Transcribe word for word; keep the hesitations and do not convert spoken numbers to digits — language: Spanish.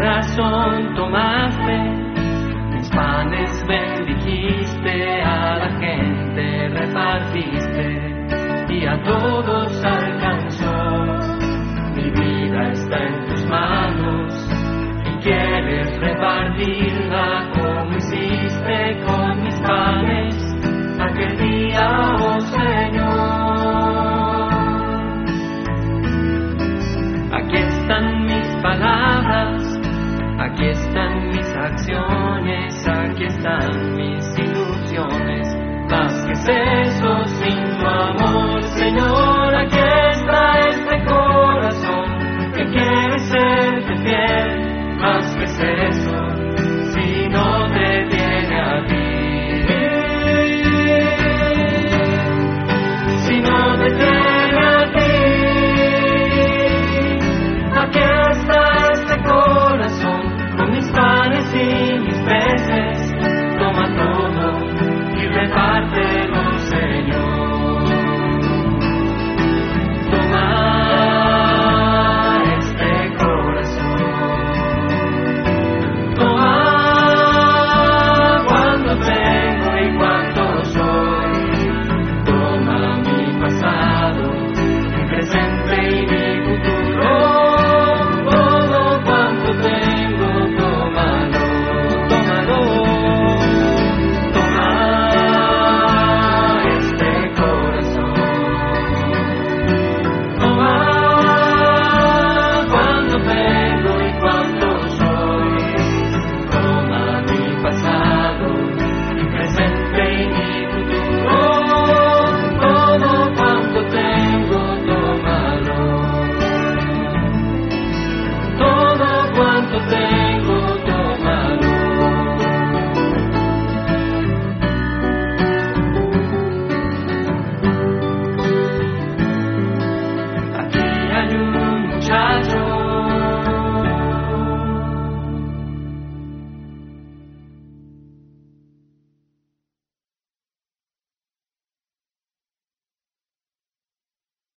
corazón tomaste, mis panes bendijiste, a la gente repartiste y a todos alcanzó. Mi vida está en tus manos y quieres repartirla como hiciste con mis panes aquel día, oh Señor. Aquí están mis palabras, aquí están mis acciones, aquí están mis ilusiones, más que es eso sin tu amor, Señor. Aquí está el